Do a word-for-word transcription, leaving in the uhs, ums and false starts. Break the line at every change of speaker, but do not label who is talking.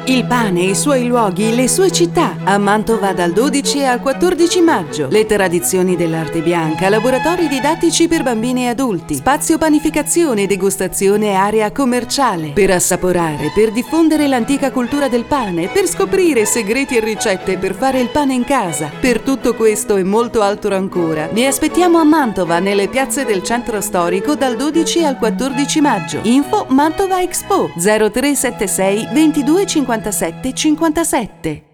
Il pane, i suoi luoghi, le sue città. A Mantova dal dodici al quattordici maggio. Le tradizioni dell'arte bianca, laboratori didattici per bambini e adulti, spazio panificazione, degustazione e area commerciale. Per assaporare, per diffondere l'antica cultura del pane, per scoprire segreti e ricette per fare il pane in casa. Per tutto questo e molto altro ancora, vi aspettiamo a Mantova, nelle piazze del centro storico dal dodici al quattordici maggio. Info Mantova Expo zero tre sette sei ventidue cinquantasette cinquantasette.